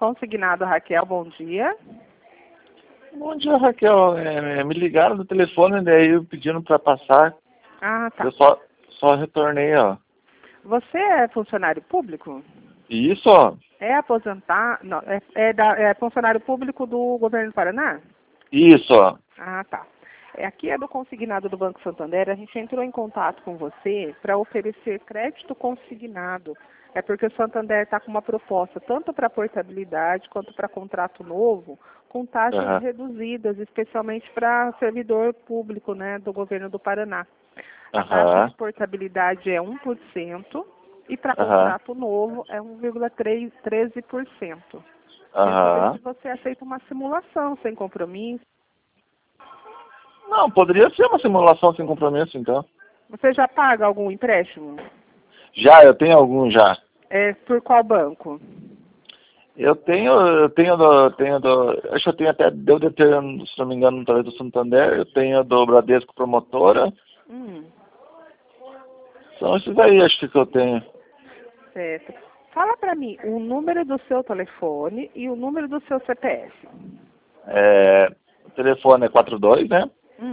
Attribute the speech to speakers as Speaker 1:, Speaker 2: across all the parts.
Speaker 1: Consignado, Raquel, bom dia.
Speaker 2: Bom dia, Raquel. Me ligaram do telefone, daí pedindo para passar.
Speaker 1: Ah, tá.
Speaker 2: Eu só retornei, ó.
Speaker 1: Você é funcionário público?
Speaker 2: Isso, ó.
Speaker 1: É aposentado? Não, é funcionário público do governo do Paraná?
Speaker 2: Isso, ó.
Speaker 1: Ah, tá. Aqui é do consignado do Banco Santander. A gente entrou em contato com você para oferecer crédito consignado. É porque o Santander está com uma proposta tanto para portabilidade quanto para contrato novo, com taxas reduzidas, especialmente para servidor público, né, do governo do Paraná. A taxa de portabilidade é 1% e para contrato novo é 1,13%. Queria saber se você aceita uma simulação sem compromisso.
Speaker 2: Não, poderia ser uma simulação sem compromisso, então.
Speaker 1: Você já paga algum empréstimo?
Speaker 2: Já, eu tenho algum já.
Speaker 1: Por qual banco?
Speaker 2: Acho que eu tenho até, devo ter, se não me engano, talvez do Santander, eu tenho do Bradesco Promotora. São esses aí, acho que eu tenho.
Speaker 1: Certo. Fala para mim o número do seu telefone e o número do seu CPF.
Speaker 2: O telefone é 42, né?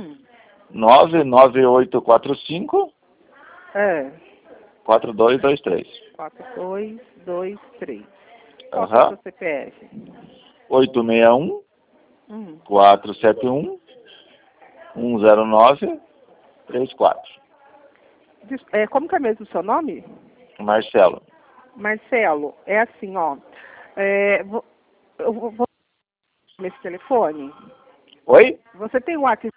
Speaker 2: 99845 4223.
Speaker 1: 4223. Qual que é o seu CPF?
Speaker 2: 861 471 109 34.
Speaker 1: Como que é mesmo o seu nome?
Speaker 2: Marcelo.
Speaker 1: Marcelo, é assim, ó. Eu vou nesse telefone.
Speaker 2: Oi?
Speaker 1: Você tem o WhatsApp?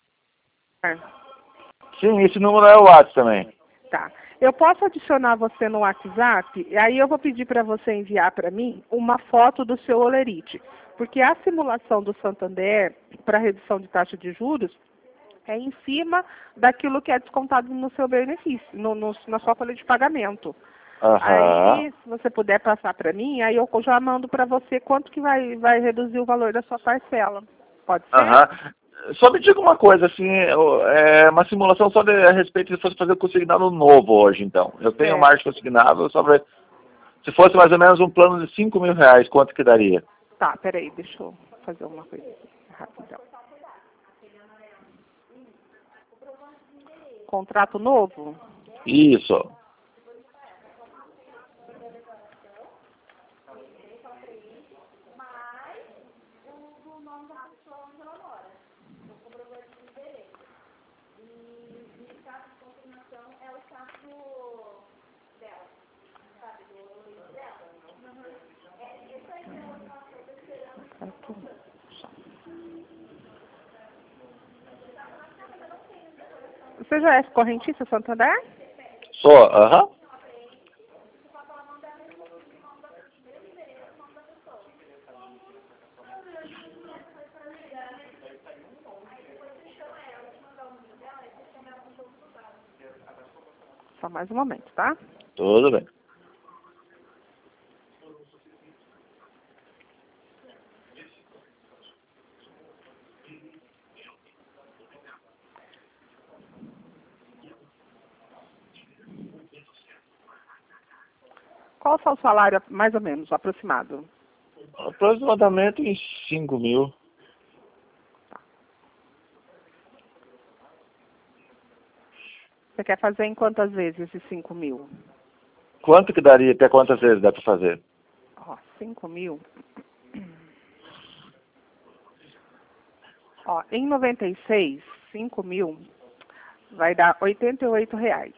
Speaker 2: Sim, esse número é o WhatsApp também.
Speaker 1: Tá. Eu posso adicionar você no WhatsApp, e aí eu vou pedir para você enviar para mim uma foto do seu Olerite. Porque a simulação do Santander para redução de taxa de juros é em cima daquilo que é descontado no seu benefício, na sua folha de pagamento. Aí, se você puder passar para mim, aí eu já mando para você quanto que vai reduzir o valor da sua parcela. Pode ser?
Speaker 2: Só me diga uma coisa, assim, uma simulação só a respeito de fosse fazer o consignado novo hoje, então. Eu tenho mais consignado, se fosse mais ou menos um plano de 5 mil reais, quanto que daria?
Speaker 1: Tá, peraí, deixa eu fazer uma coisa aqui, rapidão. Contrato novo?
Speaker 2: Isso.
Speaker 1: Você já é correntista Santander?
Speaker 2: Sou,
Speaker 1: Só mais um momento, tá?
Speaker 2: Tudo bem.
Speaker 1: Qual o seu salário, mais ou menos, aproximado?
Speaker 2: Aproximadamente em 5 mil.
Speaker 1: Você quer fazer em quantas vezes esses 5 mil?
Speaker 2: Quanto que daria, até quantas vezes dá para fazer?
Speaker 1: 5 mil? Em 96, 5 mil vai dar R$88.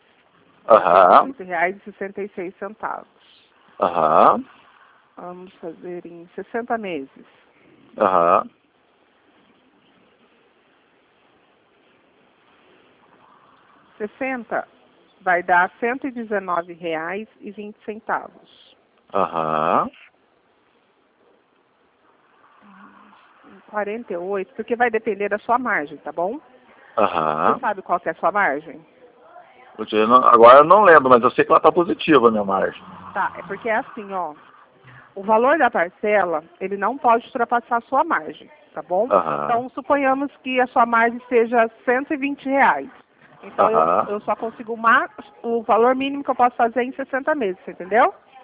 Speaker 1: R$88,66. Vamos fazer em 60 meses. 60 vai dar R$119,20. 48, porque vai depender da sua margem, tá bom? Você sabe qual que é a sua margem?
Speaker 2: Agora eu não lembro, mas eu sei que ela está positiva, a minha margem.
Speaker 1: Tá, é porque é assim, ó. O valor da parcela, ele não pode ultrapassar a sua margem, tá bom? Então, suponhamos que a sua margem seja R$120. Então, eu só consigo o valor mínimo que eu posso fazer em 60 meses, entendeu?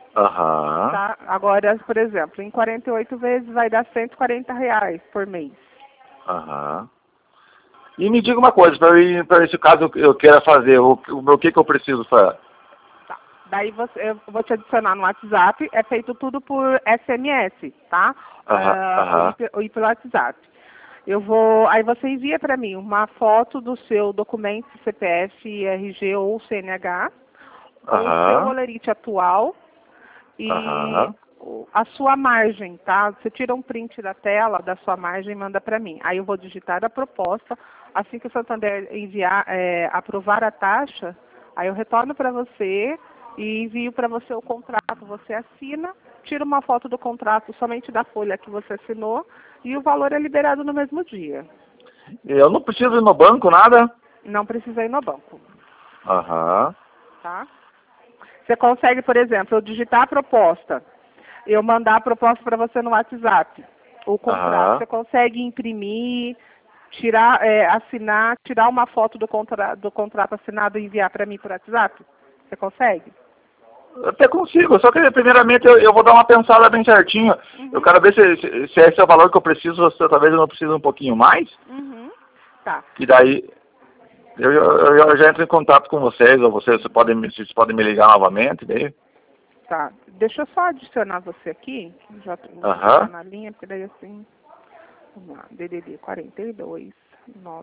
Speaker 2: Aham.
Speaker 1: Tá? Agora, por exemplo, em 48 vezes vai dar R$ 140 por mês.
Speaker 2: Aham. E me diga uma coisa, para esse caso eu queira fazer, o que eu preciso fazer?
Speaker 1: Tá. Daí eu vou te adicionar no WhatsApp, é feito tudo por SMS, tá?
Speaker 2: Aham.
Speaker 1: E pelo WhatsApp. Aí você envia para mim uma foto do seu documento CPF, RG ou CNH, o seu
Speaker 2: Aham.
Speaker 1: olerite atual e
Speaker 2: Aham.
Speaker 1: a sua margem, tá? Você tira um print da tela da sua margem e manda para mim. Aí eu vou digitar a proposta. Assim que o Santander aprovar a taxa, aí eu retorno para você e envio para você o contrato. Você assina, tira uma foto do contrato somente da folha que você assinou e o valor é liberado no mesmo dia.
Speaker 2: Eu não preciso ir no banco, nada?
Speaker 1: Não precisa ir no banco,
Speaker 2: Aham.
Speaker 1: tá? Você consegue, por exemplo, eu digitar a proposta, eu mandar a proposta para você no WhatsApp. O contrato,
Speaker 2: Aham.
Speaker 1: você consegue imprimir, assinar, tirar uma foto do contrato assinado e enviar para mim por WhatsApp? Você consegue?
Speaker 2: Até consigo, só que primeiramente eu vou dar uma pensada bem certinho. Eu
Speaker 1: Uhum.
Speaker 2: quero ver se esse é o valor que eu preciso, ou se talvez eu não precise um pouquinho mais.
Speaker 1: Uhum. Tá.
Speaker 2: E daí eu já entro em contato com vocês, ou vocês podem me ligar novamente, daí.
Speaker 1: Tá. Deixa eu só adicionar você aqui. Já vou
Speaker 2: Aham.
Speaker 1: ficar na linha, porque daí assim. Vamos lá. DDD 42 9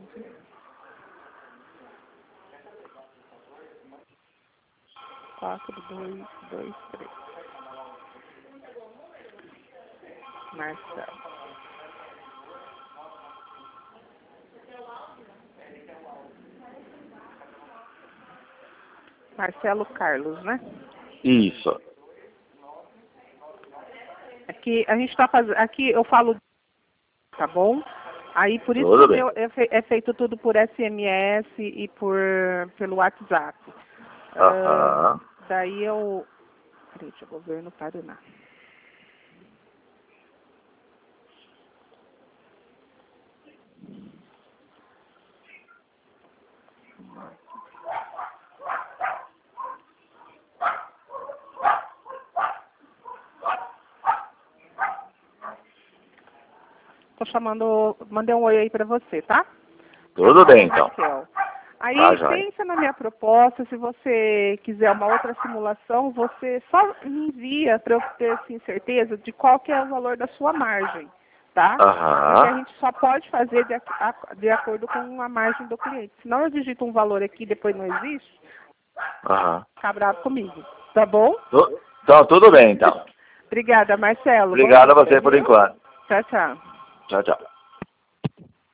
Speaker 1: 4 2 2 3. Marcelo. Marcelo Carlos, né?
Speaker 2: Isso.
Speaker 1: Aqui a gente está fazendo. Aqui eu falo, tá bom? Aí por isso que
Speaker 2: Tudo
Speaker 1: o
Speaker 2: bem.
Speaker 1: meu é feito tudo por SMS e pelo WhatsApp.
Speaker 2: Aham.
Speaker 1: Daí eu. Peraí, deixa eu governo Paraná. Tô chamando, mandei um oi aí pra você, tá? Meu
Speaker 2: Tudo
Speaker 1: nome
Speaker 2: bem,
Speaker 1: é
Speaker 2: então.
Speaker 1: Raquel. Aí
Speaker 2: Tá, joia.
Speaker 1: pensa na minha proposta, se você quiser uma outra simulação, você só me envia para eu ter assim, certeza de qual que é o valor da sua margem, tá? Porque a
Speaker 2: Aham.
Speaker 1: gente só pode fazer de acordo com a margem do cliente. Senão eu digito um valor aqui e depois não existe,
Speaker 2: Aham.
Speaker 1: fica bravo comigo, tá bom?
Speaker 2: Então, tudo bem, então.
Speaker 1: Obrigada, Marcelo. Bom
Speaker 2: Obrigado a
Speaker 1: dia,
Speaker 2: você por
Speaker 1: viu?
Speaker 2: enquanto.
Speaker 1: Tchau, tchau.
Speaker 2: Tchau, tchau.